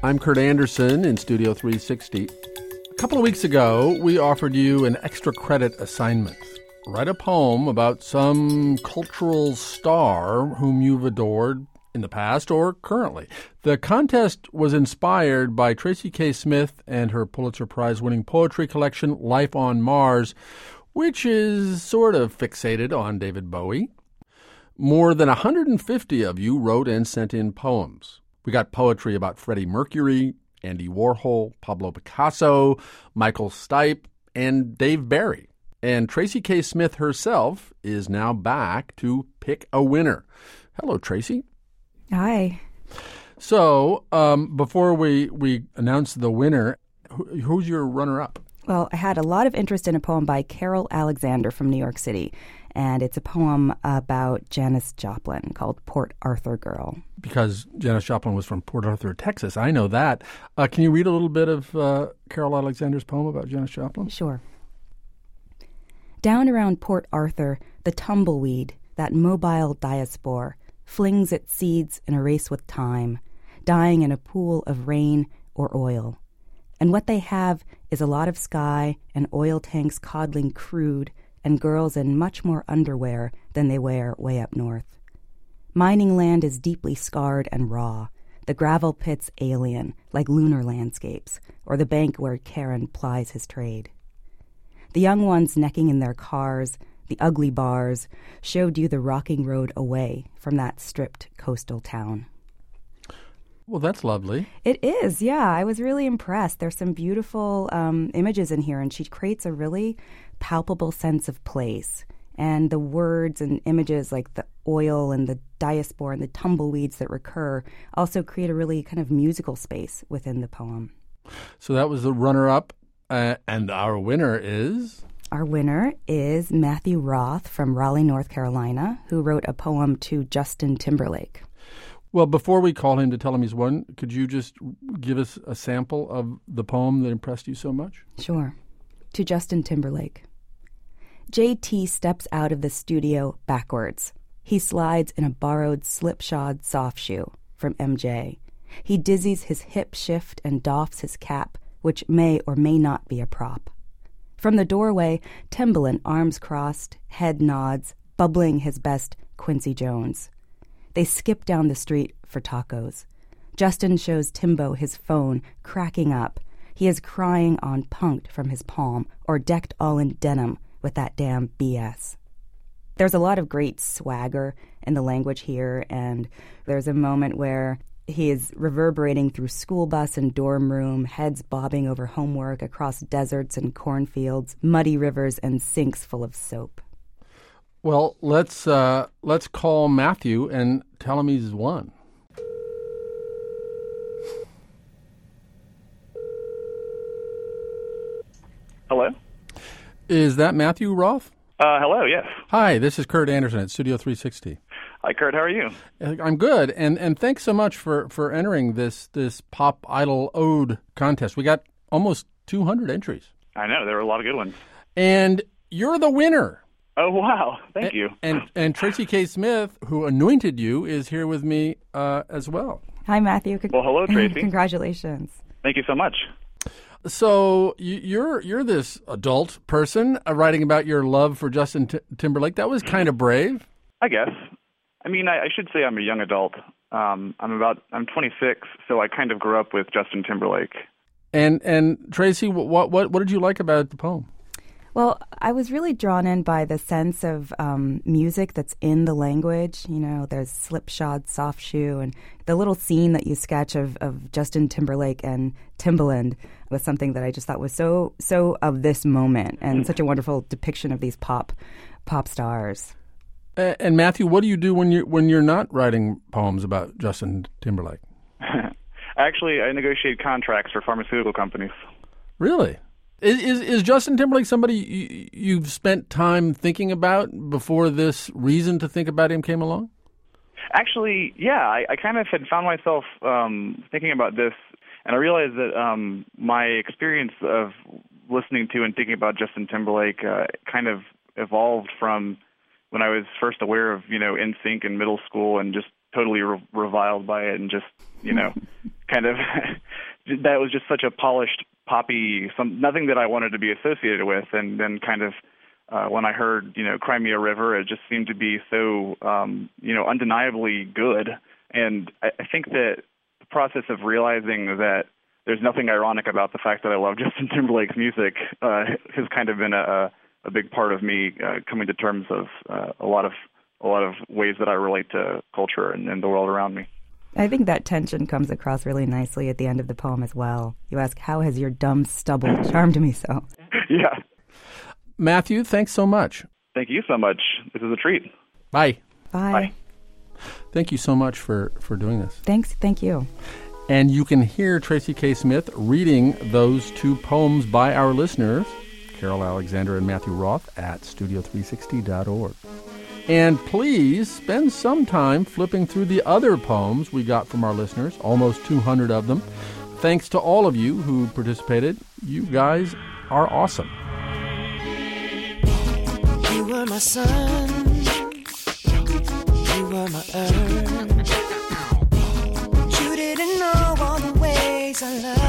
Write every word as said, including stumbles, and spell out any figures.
I'm Kurt Anderson in Studio three sixty. A couple of weeks ago, we offered you an extra credit assignment. Write a poem about some cultural star whom you've adored in the past or currently. The contest was inspired by Tracy K. Smith and her Pulitzer Prize-winning poetry collection, Life on Mars, which is sort of fixated on David Bowie. More than one hundred fifty of you wrote and sent in poems. We got poetry about Freddie Mercury, Andy Warhol, Pablo Picasso, Michael Stipe, and Dave Barry. And Tracy K. Smith herself is now back to pick a winner. Hello, Tracy. Hi. So um, before we, we announce the winner, who, who's your runner-up? Well, I had a lot of interest in a poem by Carol Alexander from New York City. And it's a poem about Janis Joplin called Port Arthur Girl. Because Janis Joplin was from Port Arthur, Texas. I know that. Uh, can you read a little bit of uh, Carol Alexander's poem about Janis Joplin? Sure. Down around Port Arthur, the tumbleweed, that mobile diaspore, flings its seeds in a race with time, dying in a pool of rain or oil. And what they have is a lot of sky and oil tanks coddling crude and girls in much more underwear than they wear way up north. Mining land is deeply scarred and raw, the gravel pits alien, like lunar landscapes, or the bank where Karen plies his trade. The young ones necking in their cars, the ugly bars, showed you the rocking road away from that stripped coastal town. Well, that's lovely. It is, yeah. I was really impressed. There's some beautiful um, images in here, and she creates a really palpable sense of place. And the words and images like the oil and the diaspora and the tumbleweeds that recur also create a really kind of musical space within the poem. So that was the runner-up, uh, and our winner is? Our winner is Matthew Roth from Raleigh, North Carolina, who wrote a poem to Justin Timberlake. Well, before we call him to tell him he's won, could you just give us a sample of the poem that impressed you so much? Sure. To Justin Timberlake. J T steps out of the studio backwards. He slides in a borrowed slipshod soft shoe from M J. He dizzies his hip shift and doffs his cap, which may or may not be a prop. From the doorway, Timbaland, arms crossed, head nods, bubbling his best Quincy Jones. They skip down the street for tacos. Justin shows Timbo his phone, cracking up. He is crying on punked from his palm or decked all in denim with that damn B S. There's a lot of great swagger in the language here, and there's a moment where he is reverberating through school bus and dorm room, heads bobbing over homework across deserts and cornfields, muddy rivers and sinks full of soap. Well, let's uh, let's call Matthew and tell him he's won. Hello? Is that Matthew Roth? Uh, hello, yes. Hi, this is Kurt Anderson at Studio three sixty. Hi, Kurt. How are you? I'm good, and and thanks so much for, for entering this this Pop Idol Ode contest. We got almost two hundred entries. I know, there were a lot of good ones. And you're the winner. Oh, wow. Thank and, you. And and Tracy K. Smith, who anointed you, is here with me uh, as well. Hi, Matthew. Con- well, hello, Tracy. Congratulations. Thank you so much. So you're you're this adult person uh, writing about your love for Justin T- Timberlake. That was kind of brave. I guess. I mean, I, I should say I'm a young adult. Um, I'm about I'm twenty-six, so I kind of grew up with Justin Timberlake. And and Tracy, what what what did you like about the poem? Well, I was really drawn in by the sense of um, music that's in the language. You know, there's slipshod, soft shoe, and the little scene that you sketch of, of Justin Timberlake and Timbaland was something that I just thought was so so of this moment and such a wonderful depiction of these pop pop stars. Uh, and Matthew, what do you do when you when you're not writing poems about Justin Timberlake? Actually, I negotiate contracts for pharmaceutical companies. Really? Is, is is Justin Timberlake somebody you, you've spent time thinking about before this reason to think about him came along? Actually, yeah, I, I kind of had found myself um, thinking about this, and I realized that um, my experience of listening to and thinking about Justin Timberlake uh, kind of evolved from when I was first aware of, you know, N Sync in middle school and just totally re- reviled by it and just, you know, kind of that was just such a polished, poppy, some nothing that I wanted to be associated with. And then kind of uh, when I heard, you know, Cry Me a River, it just seemed to be so, um, you know, undeniably good. And I, I think that the process of realizing that there's nothing ironic about the fact that I love Justin Timberlake's music uh, has kind of been a, a big part of me uh, coming to terms of uh, a lot of a lot of ways that I relate to culture and, and the world around me. I think that tension comes across really nicely at the end of the poem as well. You ask, how has your dumb stubble charmed me so? Yeah. Matthew, thanks so much. Thank you so much. This is a treat. Bye. Bye. Bye. Thank you so much for, for doing this. Thanks. Thank you. And you can hear Tracy K. Smith reading those two poems by our listeners, Carol Alexander and Matthew Roth, at studio three sixty dot org. And please spend some time flipping through the other poems we got from our listeners, almost two hundred of them. Thanks to all of you who participated. You guys are awesome. You were my sun, you were my earth. You didn't know all the ways I love